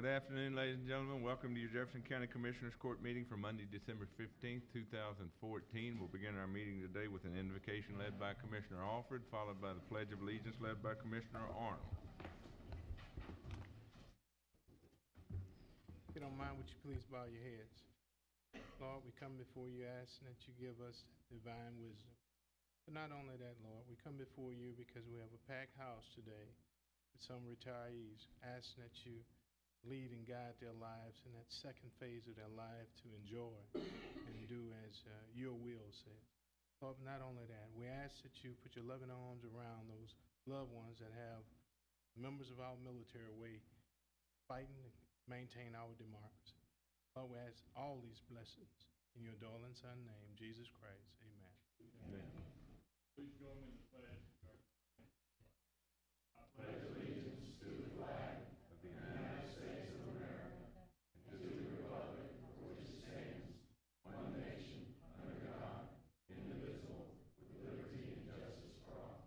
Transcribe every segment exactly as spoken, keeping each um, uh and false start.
Good afternoon, ladies and gentlemen. Welcome to your Jefferson County Commissioners Court meeting for Monday, December fifteenth, two thousand fourteen. We'll begin our meeting today with an invocation led by Commissioner Alford, followed by the Pledge of Allegiance led by Commissioner Arnold. If you don't mind, would you please bow your heads? Lord, we come before you asking that you give us divine wisdom. But not only that, Lord, we come before you because we have a packed house today with some retirees, asking that you lead and guide their lives in that second phase of their life to enjoy and do as uh, your will says. Lord, not only that, we ask that you put your loving arms around those loved ones that have members of our military away fighting to maintain our democracy. Lord, we ask all these blessings in your darling Son's name, Jesus Christ. Amen. Amen. Please join me in the pledge. I pledge allegiance to the flag of the United States of America and to the republic for which it stands, one nation, under God, indivisible, with liberty and justice for all.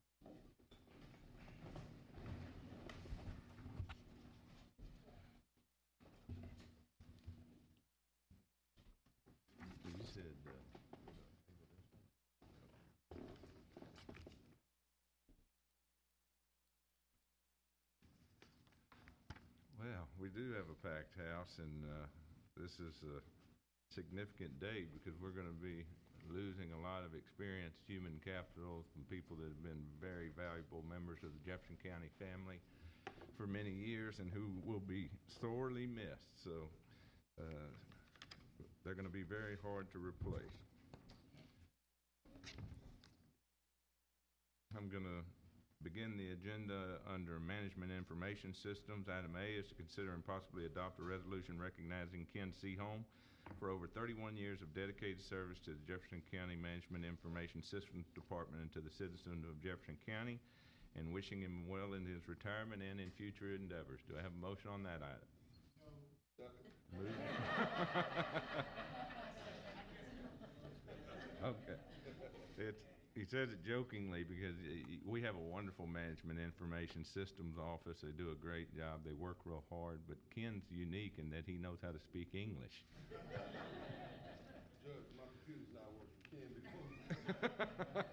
You said, uh, well, we do have a packed house, and uh, this is a significant day because we're going to be losing a lot of experienced human capital from people that have been very valuable members of the Jefferson County family for many years and who will be sorely missed. So uh, they're going to be very hard to replace. I'm going to begin the agenda under Management Information Systems. Item A is to consider and possibly adopt a resolution recognizing Ken Seaholm for over thirty-one years of dedicated service to the Jefferson County Management Information Systems Department and to the citizens of Jefferson County, and wishing him well in his retirement and in future endeavors. Do I have a motion on that item? No. Move. Okay. It's, he says it jokingly because we have a wonderful management information systems office. They do a great job. They work real hard, but Ken's unique in that he knows how to speak English. Judge, my computer's not working.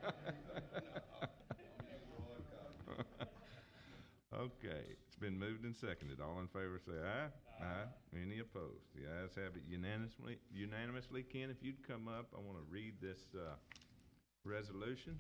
Ken, before. Okay, it's been moved and seconded. All in favor say aye. Aye. Aye. Any opposed? The ayes have it unanimously. Unanimously, Ken, if you'd come up, I want to read this uh, resolution.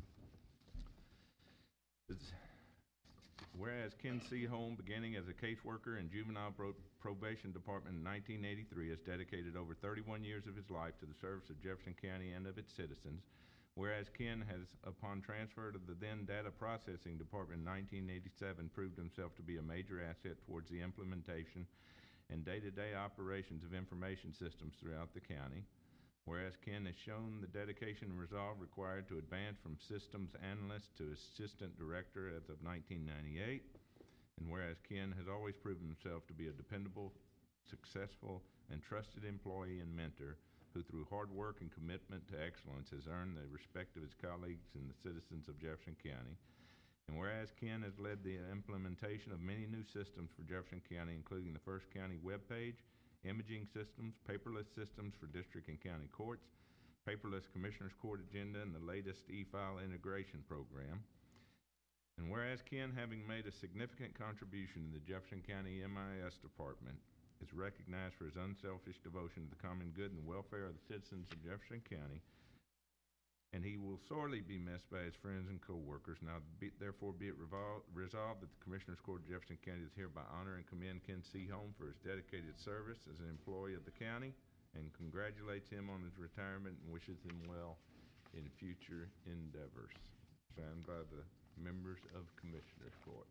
It's, whereas Ken Seaholm, beginning as a caseworker in Juvenile Pro Probation Department in nineteen eighty-three, has dedicated over thirty-one years of his life to the service of Jefferson County and of its citizens. Whereas Ken has, upon transfer to the then Data Processing Department in nineteen eighty-seven, proved himself to be a major asset towards the implementation and day-to-day operations of information systems throughout the county. Whereas Ken has shown the dedication and resolve required to advance from systems analyst to assistant director as of nineteen ninety-eight. And whereas Ken has always proven himself to be a dependable, successful, and trusted employee and mentor who through hard work and commitment to excellence has earned the respect of his colleagues and the citizens of Jefferson County. And whereas Ken has led the implementation of many new systems for Jefferson County, including the first county webpage, imaging systems, paperless systems for district and county courts, paperless commissioners court agenda, and the latest e-file integration program. And whereas Ken, having made a significant contribution to the Jefferson County M I S department, is recognized for his unselfish devotion to the common good and welfare of the citizens of Jefferson County, and he will sorely be missed by his friends and co-workers. Now, be, therefore, be it revol resolved that the Commissioners Court of Jefferson County is hereby honor and commend Ken Seaholm for his dedicated service as an employee of the county, and congratulates him on his retirement and wishes him well in future endeavors. Signed by the members of Commissioners Court.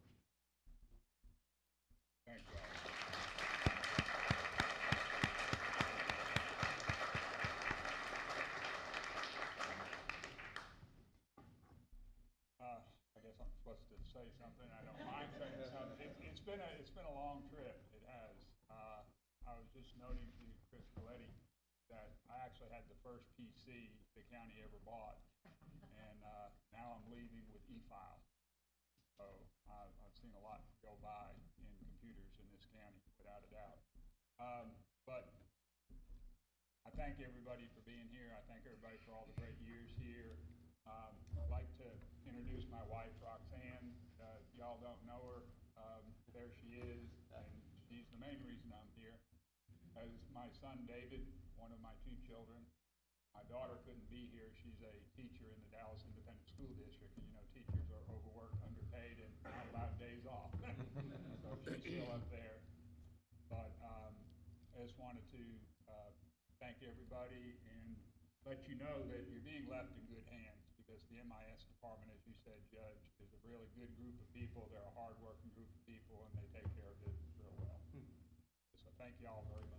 Thank you. Uh, I guess I'm supposed to say something. I don't mind saying something. It, it's been a it's been a long trip. It has. Uh, I was just noting to Chris Coletti that I actually had the first P C the county ever bought, and uh, now I'm leaving with e-file. So uh, I've seen a lot go by in computers in this County, without a doubt. Um, but I thank everybody for being here. I thank everybody for all the great years here. Um, I'd like to introduce my wife, Roxanne. Uh, y'all don't know her. Um, there she is, and she's the main reason I'm here. As my son David, one of my two children, my daughter couldn't be here. She's a teacher in the Dallas Independent School District, and you know teachers are overworked, underpaid, and not allowed days off. So she's still up there. But um, I just wanted to uh, thank everybody and let you know that you're being left in good hands, because the M I S department, as you said, Judge, is a really good group of people. They're a hard-working group of people, and they take care of business real well. So thank you all very much.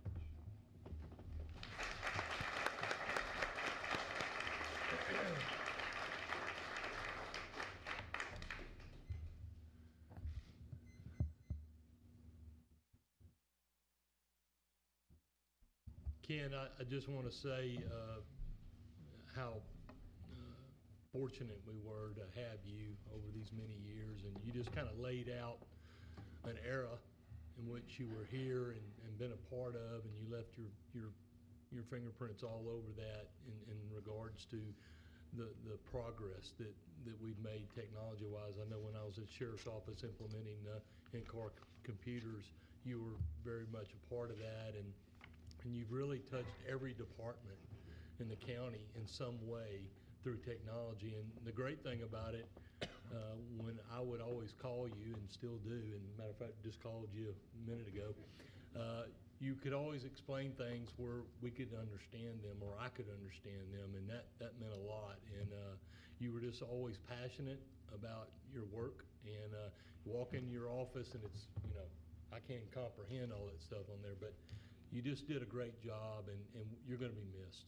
Ken, I, I just want to say uh, how uh, fortunate we were to have you over these many years, and you just kind of laid out an era in which you were here and, and been a part of, and you left your your your fingerprints all over that in, in regards to the the progress that that we've made technology-wise. I know when I was at Sheriff's Office implementing uh, in-car c- computers, you were very much a part of that, and and you've really touched every department in the county in some way through technology. And the great thing about it, uh, when I would always call you, and still do, and matter of fact, just called you a minute ago, uh, you could always explain things where we could understand them, or I could understand them, and that, that meant a lot. And uh, you were just always passionate about your work, and uh, walk in your office, and it's, you know, I can't comprehend all that stuff on there, but you just did a great job, and, and you're going to be missed.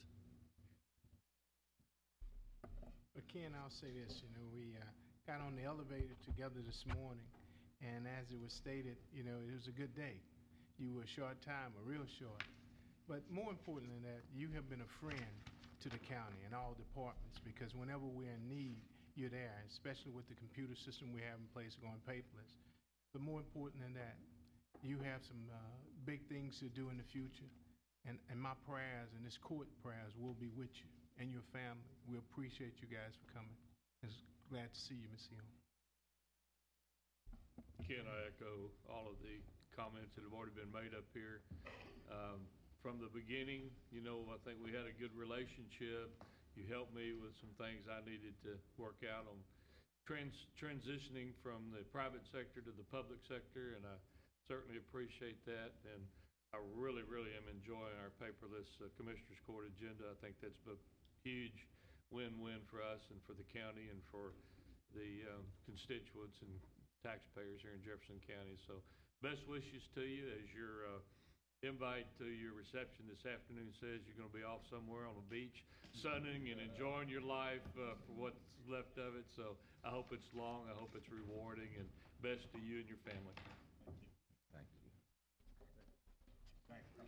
But Ken, I'll say this, you know, we uh, got on the elevator together this morning, and as it was stated, you know, it was a good day. You were a short time, a real short. But more important than that, you have been a friend to the county and all departments, because whenever we're in need, you're there, especially with the computer system we have in place going paperless. But more important than that, you have some uh, big things to do in the future, and, and my prayers and this court prayers will be with you and your family. We appreciate you guys for coming. It's glad to see you, Miz Hill. Ken, I echo all of the comments that have already been made up here. Um, from the beginning, you know, I think we had a good relationship. You helped me with some things I needed to work out on trans transitioning from the private sector to the public sector, and I certainly appreciate that. And I really, really am enjoying our paperless uh, Commissioners Court agenda. I think that's a huge win-win for us and for the county and for the um, constituents and taxpayers here in Jefferson County. So best wishes to you as your uh, invite to your reception this afternoon says. You're going to be off somewhere on the beach, sunning and enjoying your life uh, for what's left of it. So I hope it's long, I hope it's rewarding, and best to you and your family. Thank you. Thank you.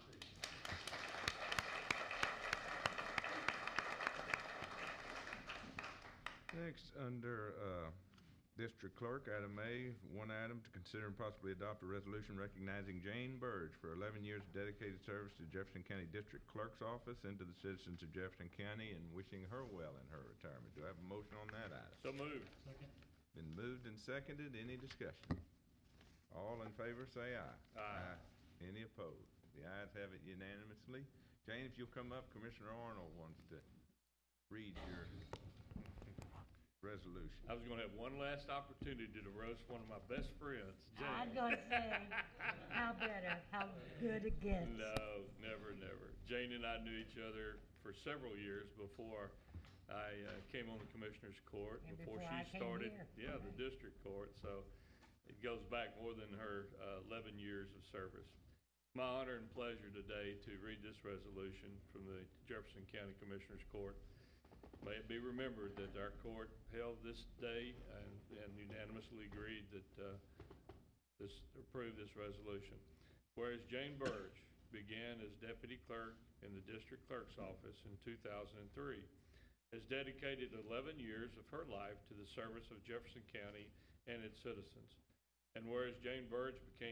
Next, under uh, District Clerk, item A, one item to consider and possibly adopt a resolution recognizing Jane Burge for eleven years of dedicated service to Jefferson County District Clerk's Office and to the citizens of Jefferson County, and wishing her well in her retirement. Do I have a motion on that item? So moved. Second. Been moved and seconded. Any discussion? All in favor say aye. Aye. Any opposed? The ayes have it unanimously. Jane, if you'll come up, Commissioner Arnold wants to read your resolution. I was going to have one last opportunity to roast one of my best friends, Jane. I'm gonna say, how better, how good it gets. No, never, never. Jane and I knew each other for several years before I uh, came on the Commissioners Court, And before before she I came started, here. yeah, the District Court. So it goes back more than her uh, eleven years of service. My honor and pleasure today to read this resolution from the Jefferson County Commissioners Court. May it be remembered that our court held this day and, and unanimously agreed that uh, this approve this resolution. Whereas Jane Burge began as deputy clerk in the district clerk's office in two thousand three, has dedicated eleven years of her life to the service of Jefferson County and its citizens. And whereas Jane Burge became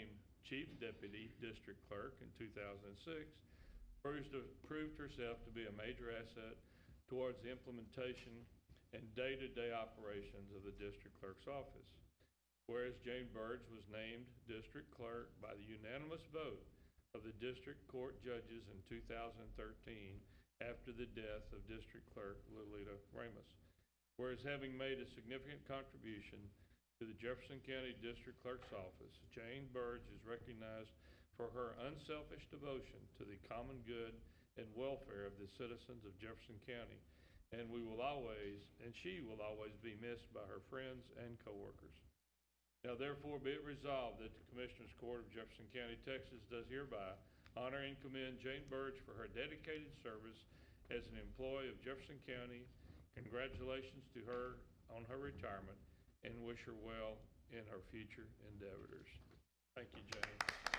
Chief Deputy District Clerk in two thousand six, proved proved herself to be a major asset towards the implementation and day-to-day operations of the District Clerk's office. Whereas Jane Burge was named District Clerk by the unanimous vote of the District Court judges in two thousand thirteen after the death of District Clerk Lolita Ramos. Whereas having made a significant contribution to the Jefferson County District Clerk's office, Jane Burge is recognized for her unselfish devotion to the common good and welfare of the citizens of Jefferson County, and we will always, and she will always be missed by her friends and coworkers. Now therefore be it resolved that the Commissioners Court of Jefferson County, Texas does hereby honor and commend Jane Burge for her dedicated service as an employee of Jefferson County. Congratulations to her on her retirement and wish her well in her future endeavors. Thank you, Jane.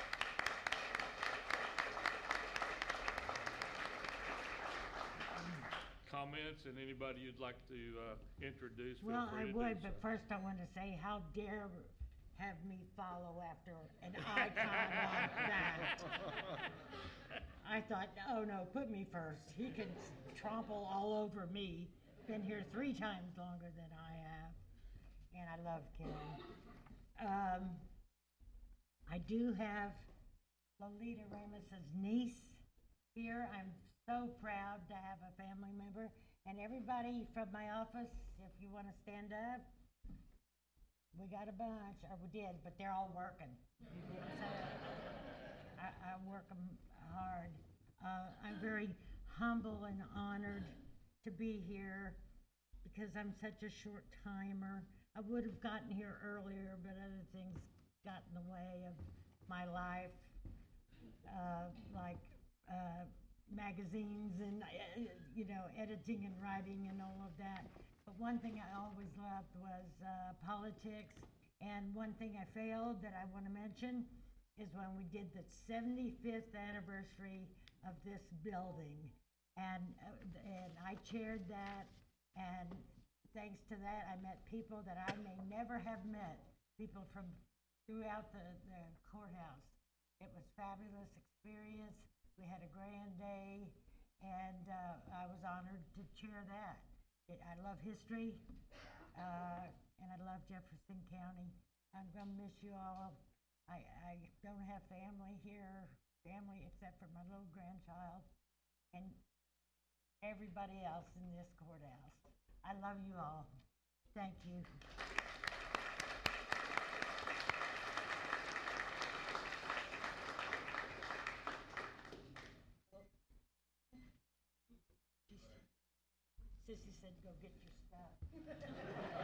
Comments and anybody you'd like to uh, introduce? Feel Well, free I to do would, so. but first I want to say, how dare have me follow after an icon like that. I thought, oh no, put me first. He can trample all over me. Been here three times longer than I have, and I love Ken. Um, I do have Lolita Ramos's niece here. I'm so proud to have a family member. And everybody from my office, if you want to stand up, we got a bunch, or we did, but they're all working. So I, I work 'em hard. Uh, I'm very humble and honored to be here because I'm such a short timer. I would have gotten here earlier, but other things got in the way of my life, uh, like uh, magazines and, uh, you know, editing and writing and all of that. But one thing I always loved was uh, politics. And one thing I failed that I want to mention is when we did the seventy-fifth anniversary of this building. And, uh, and I chaired that. And thanks to that, I met people that I may never have met, people from throughout the, the courthouse. It was a fabulous experience. We had a grand day, and uh, I was honored to chair that. It, I love history, uh, and I love Jefferson County. I'm going to miss you all. I, I don't have family here, family except for my little grandchild, and everybody else in this courthouse. I love you all. Thank you. Sissy said, go get your stuff.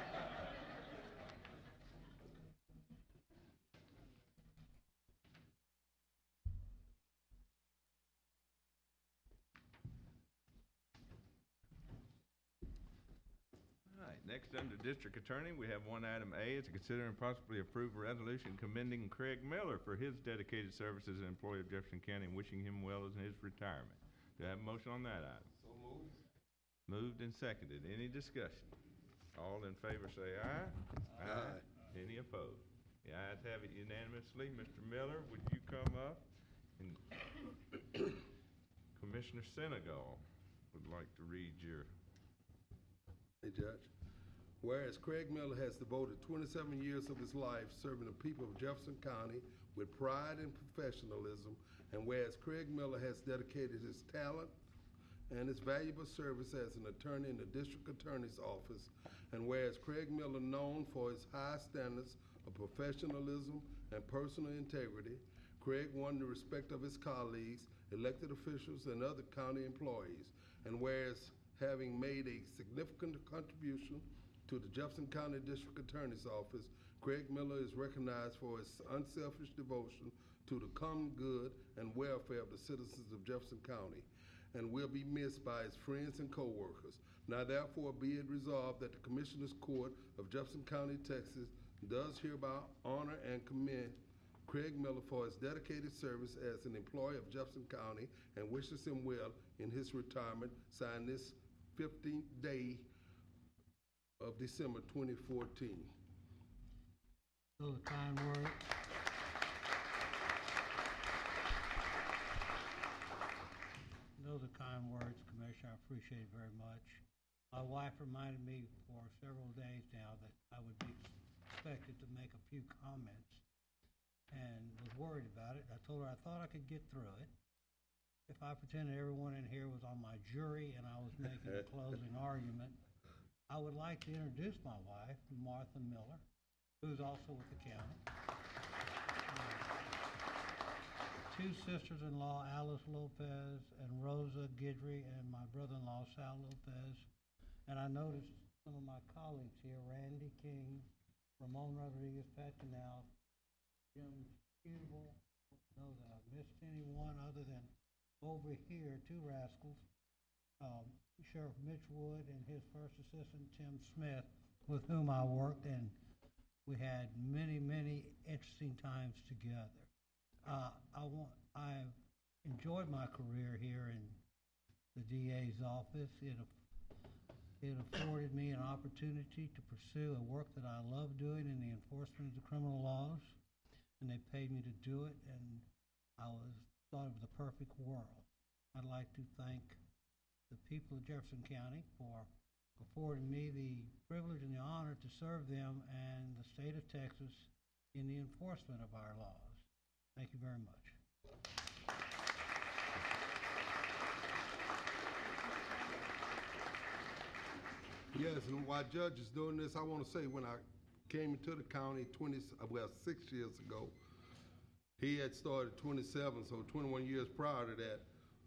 All right, next under District Attorney, we have one item A, is to consider and possibly approve a resolution commending Craig Miller for his dedicated service as an employee of Jefferson County and wishing him well in his retirement. Do I have a motion on that item? So moved. Moved and seconded. Any discussion? All in favor say aye. Aye. Any opposed? The ayes have it unanimously. Mister Miller, would you come up? And Commissioner Senegal would like to read your, Hey, Judge. Whereas Craig Miller has devoted twenty-seven years of his life serving the people of Jefferson County with pride and professionalism, and whereas Craig Miller has dedicated his talent and his valuable service as an attorney in the District Attorney's Office, and whereas Craig Miller, known for his high standards of professionalism and personal integrity, Craig won the respect of his colleagues, elected officials, and other county employees, and whereas having made a significant contribution to the Jefferson County District Attorney's Office, Craig Miller is recognized for his unselfish devotion to the common good and welfare of the citizens of Jefferson County, and will be missed by his friends and co-workers. Now therefore be it resolved that the Commissioners Court of Jefferson County, Texas does hereby honor and commend Craig Miller for his dedicated service as an employee of Jefferson County and wishes him well in his retirement, signed this fifteenth day of December twenty fourteen. Little kind word. wife reminded me for several days now that I would be expected to make a few comments and was worried about it. I told her I thought I could get through it. If I pretended everyone in here was on my jury and I was making a closing argument, I would like to introduce my wife, Martha Miller, who's also with the county. Two sisters-in-law, Alice Lopez and Rosa Guidry, and my brother-in-law, Sal Lopez. And I noticed some of my colleagues here, Randy King, Ramon Rodriguez, Pat Canal, Jim Hubel. I don't know that I've missed anyone other than over here, two rascals, um, Sheriff Mitch Wood and his first assistant, Tim Smith, with whom I worked, and we had many, many interesting times together. Uh, I want, I've enjoyed my career here in the D A's office. It, it afforded me an opportunity to pursue a work that I love doing in the enforcement of the criminal laws, and they paid me to do it, and I was thought of the perfect world. I'd like to thank the people of Jefferson County for affording me the privilege and the honor to serve them and the state of Texas in the enforcement of our laws. Thank you very much. Yes, and while Judge is doing this, I want to say when I came into the county twenty, well, six years ago, he had started twenty-seven, so twenty-one years prior to that.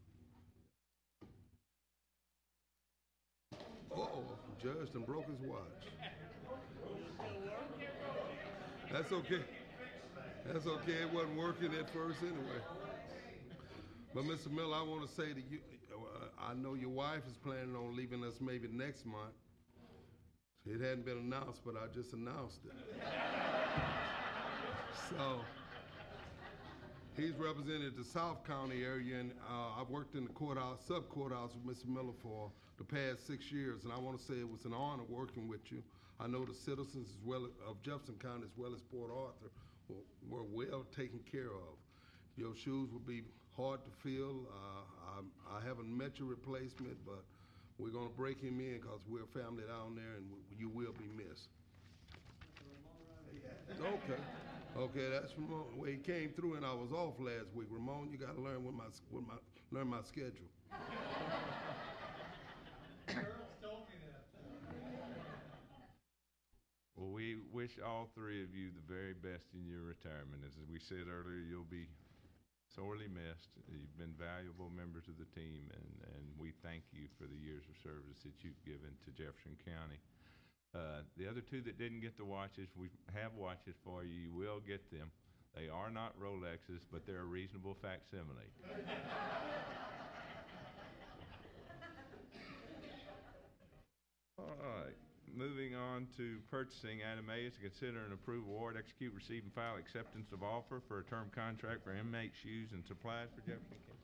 Uh-oh, Judge done broke his watch. That's okay. That's okay, it wasn't working at first anyway. But Mister Miller, I want to say to you, uh, I know your wife is planning on leaving us maybe next month. It hadn't been announced, but I just announced it. So, he's represented the South County area, and uh, I've worked in the courthouse, sub-courthouse with Mister Miller for the past six years, and I want to say it was an honor working with you. I know the citizens as well of Jefferson County as well as Port Arthur were, were well taken care of. Your shoes will be hard to fill. Uh, I, I haven't met your replacement, but we're going to break him in because we're a family down there, and you will be missed. Okay. Okay, that's Ramon. Well, he came through and I was off last week. Ramon, you got to learn with my, with my, learn my schedule. Well, we wish all three of you the very best in your retirement. As we said earlier, you'll be sorely missed. You've been valuable members of the team, and, and we thank you for the years of service that you've given to Jefferson County. Uh, the other two that didn't get the watches, we have watches for you. You will get them. They are not Rolexes, but they're a reasonable facsimile. All right. Moving on to purchasing, item A is to consider and approve award, execute, receive, and file acceptance of offer for a term contract for inmate shoes and supplies for Jefferson County.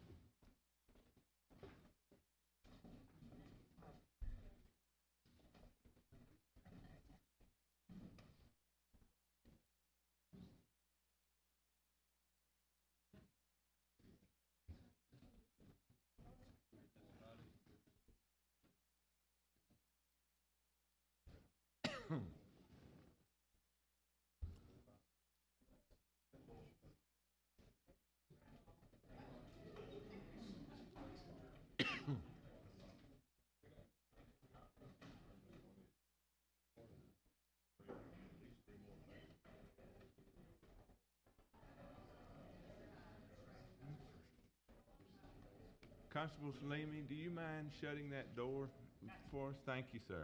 Constable Salimi, do you mind shutting that door for us? Thank you, sir.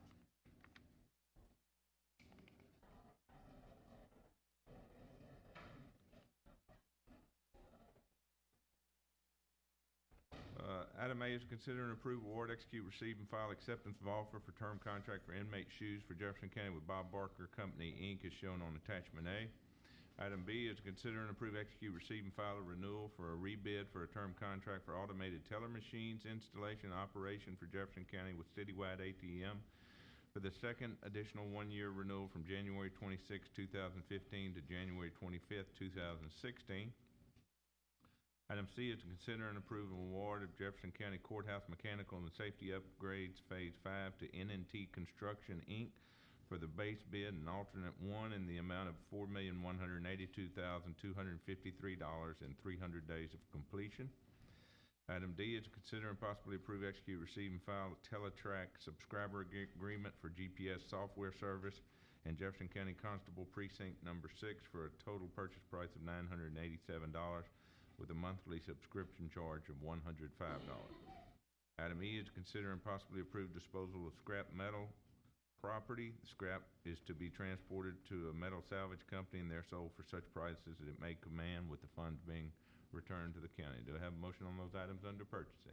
Uh, item A is to consider and approve award, execute, receive, and file acceptance of offer for term contract for inmate shoes for Jefferson County with Bob Barker Company, Incorporated, as shown on attachment A. Item B is to consider and approve, execute, receive, and file a renewal for a rebid for a term contract for automated teller machines installation and operation for Jefferson County with citywide A T M for the second additional one-year renewal from January twenty-sixth, two thousand fifteen to January twenty-fifth, two thousand sixteen. Item C is to consider and approve an award of Jefferson County Courthouse Mechanical and Safety Upgrades Phase Five to N and T Construction, Incorporated for the base bid and alternate one in the amount of four million, one hundred eighty-two thousand, two hundred fifty-three dollars and three hundred days of completion. Item D is to consider and possibly approve, execute, receive, and file a Teletrack subscriber ag- agreement for G P S software service and Jefferson County Constable Precinct Number Six for a total purchase price of nine hundred eighty-seven dollars with a monthly subscription charge of one hundred five dollars. Item E is to consider and possibly approve disposal of scrap metal property. The scrap is to be transported to a metal salvage company and they're sold for such prices that it may command, with the funds being returned to the county. Do I have a motion on those items under purchasing?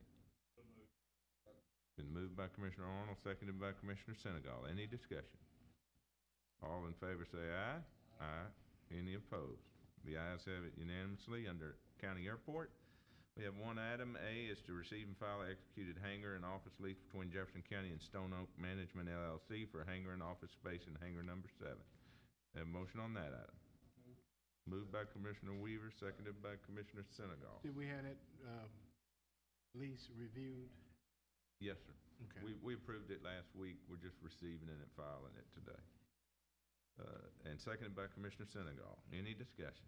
Been moved by Commissioner Arnold, seconded by Commissioner Senegal. Any discussion? All in favor say aye. Aye. Any opposed? The ayes have it unanimously. Under County Airport, we have one item. A is to receive and file an executed hangar and office lease between Jefferson County and Stone Oak Management L L C for hangar and office space in hangar number seven. Have a motion on that item. Moved by Commissioner Weaver, seconded by Commissioner Senegal. Did we have that, um, lease reviewed? Yes, sir. Okay. We, we approved it last week. We're just receiving it and filing it today. Uh, and seconded by Commissioner Senegal. Any discussion?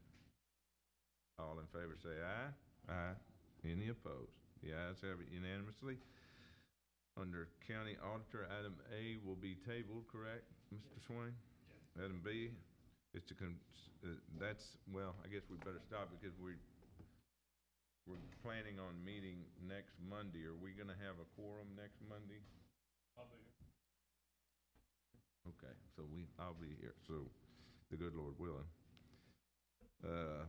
All in favor say aye. Aye. Any opposed? The ayes have it unanimously. Under County Auditor, item A will be tabled, correct, Mister Swain? Yes. Item B is to, con- uh, that's, well, I guess we better stop because we, we're planning on meeting next Monday. Are we gonna have a quorum next Monday? I'll be here. Okay, so we, I'll be here, so the good Lord willing. Uh,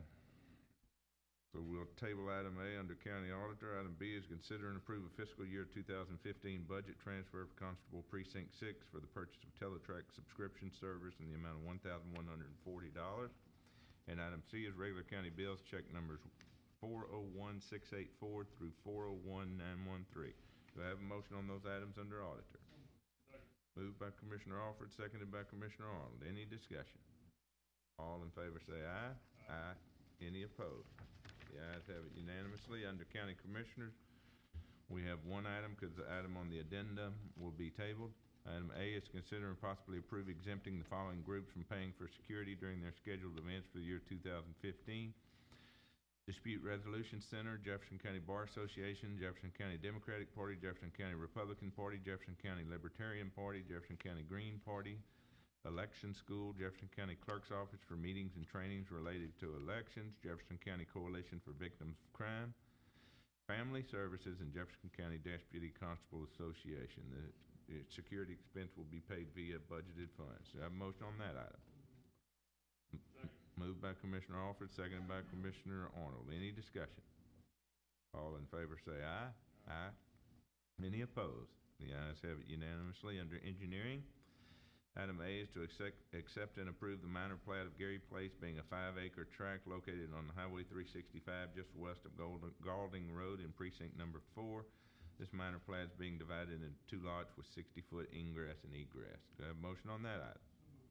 So we'll table item A under County Auditor. Item B is consider and approve a fiscal year two thousand fifteen budget transfer for Constable Precinct Six for the purchase of Teletrack subscription service in the amount of one thousand one hundred forty dollars. And item C is regular county bills, check numbers four oh one six eight four through four oh one nine one three. Do I have a motion on those items under Auditor? Second. Moved by Commissioner Alford, seconded by Commissioner Arnold. Any discussion? All in favor say aye. Aye. Aye. Any opposed? The ayes have it unanimously. Under County Commissioners, we have one item because the item on the addendum will be tabled. Item A is to consider and possibly approve exempting the following groups from paying for security during their scheduled events for the year two thousand fifteen. Dispute Resolution Center, Jefferson County Bar Association, Jefferson County Democratic Party, Jefferson County Republican Party, Jefferson County Libertarian Party, Jefferson County Green Party, Election School, Jefferson County Clerk's Office for meetings and trainings related to elections, Jefferson County Coalition for Victims of Crime, Family Services, and Jefferson County Deputy Constable Association. The, the security expense will be paid via budgeted funds. Do I have a motion on that item? Second. Moved by Commissioner Alford, seconded by Commissioner Arnold. Any discussion? All in favor say aye. Aye. Aye. Any opposed? The ayes have it unanimously. Under Engineering, item A is to accept, accept and approve the minor plat of Gary Place, being a five-acre tract located on Highway three sixty-five just west of Golden, Galding Road in precinct number four. This minor plat is being divided into two lots with sixty-foot ingress and egress. Do I have a motion on that item?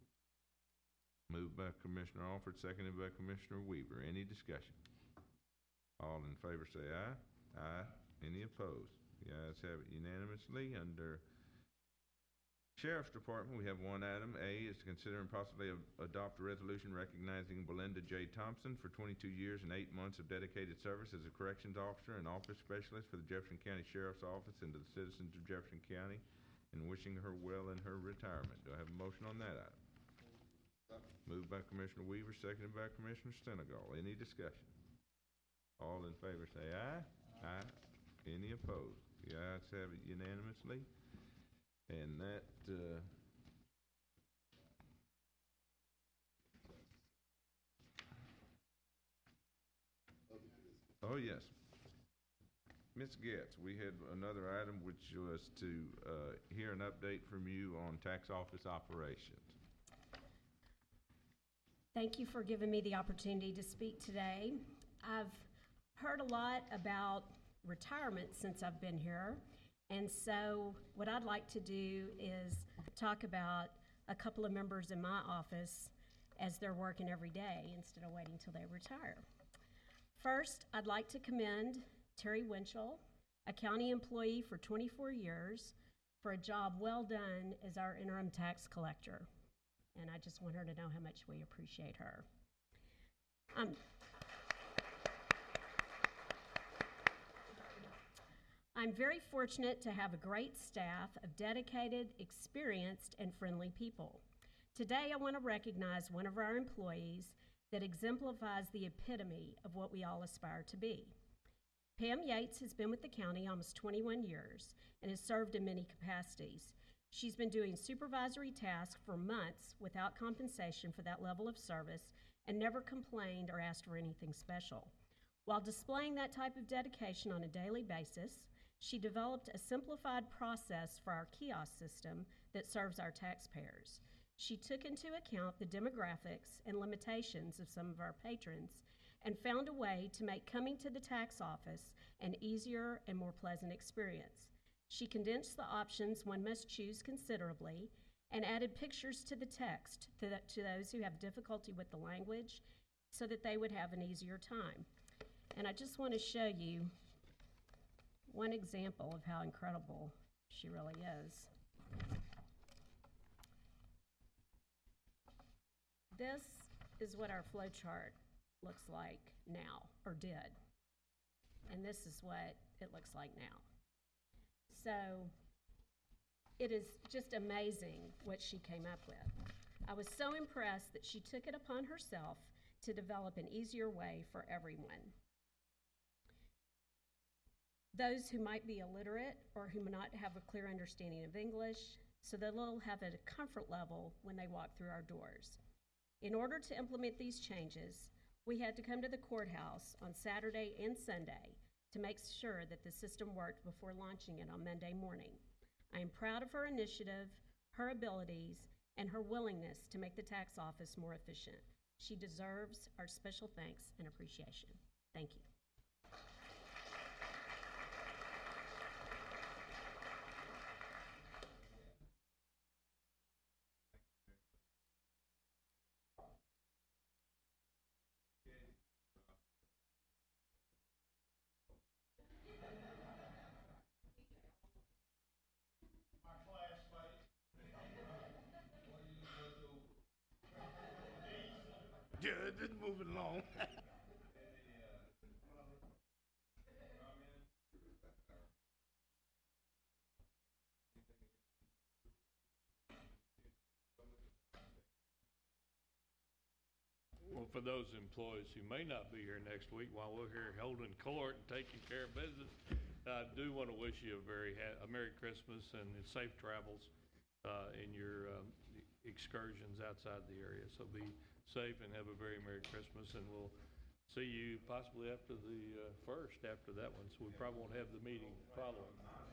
Moved by Commissioner Alford, seconded by Commissioner Weaver. Any discussion? All in favor say aye. Aye. Any opposed? The ayes have it unanimously. Under Sheriff's Department, we have one item. A is to consider and possibly a- adopt a resolution recognizing Belinda J. Thompson for twenty-two years and eight months of dedicated service as a corrections officer and office specialist for the Jefferson County Sheriff's Office and to the citizens of Jefferson County, and wishing her well in her retirement. Do I have a motion on that item? Moved by Commissioner Weaver, seconded by Commissioner Senegal. Any discussion? All in favor say aye. Aye. Any opposed? The ayes have it unanimously. And that, uh, oh, yes. Miz Getz, we had another item which was to uh, hear an update from you on tax office operations. Thank you for giving me the opportunity to speak today. I've heard a lot about retirement since I've been here. And so what I'd like to do is talk about a couple of members in my office as they're working every day instead of waiting till they retire. First, I'd like to commend Terry Winchell, a county employee for twenty-four years, for a job well done as our interim tax collector. And I just want her to know how much we appreciate her. Um, I'm very fortunate to have a great staff of dedicated, experienced, and friendly people. Today, I want to recognize one of our employees that exemplifies the epitome of what we all aspire to be. Pam Yates has been with the county almost twenty-one years and has served in many capacities. She's been doing supervisory tasks for months without compensation for that level of service and never complained or asked for anything special. While displaying that type of dedication on a daily basis, she developed a simplified process for our kiosk system that serves our taxpayers. She took into account the demographics and limitations of some of our patrons and found a way to make coming to the tax office an easier and more pleasant experience. She condensed the options one must choose considerably and added pictures to the text to, the, to those who have difficulty with the language so that they would have an easier time. And I just want to show you one example of how incredible she really is. This is what our flow chart looks like now, or did. And this is what it looks like now. So it is just amazing what she came up with. I was so impressed that she took it upon herself to develop an easier way for everyone. Those who might be illiterate or who may not have a clear understanding of English, so that they'll have a comfort level when they walk through our doors. In order to implement these changes, we had to come to the courthouse on Saturday and Sunday to make sure that the system worked before launching it on Monday morning. I am proud of her initiative, her abilities, and her willingness to make the tax office more efficient. She deserves our special thanks and appreciation. Thank you. Yeah, just moving along. Well, for those employees who may not be here next week while we're here holding court and taking care of business, I do want to wish you a very ha- a Merry Christmas and safe travels uh, in your um, excursions outside the area. So be safe and have a very Merry Christmas, and we'll see you possibly after the uh, first, after that one. So we probably won't have the meeting following.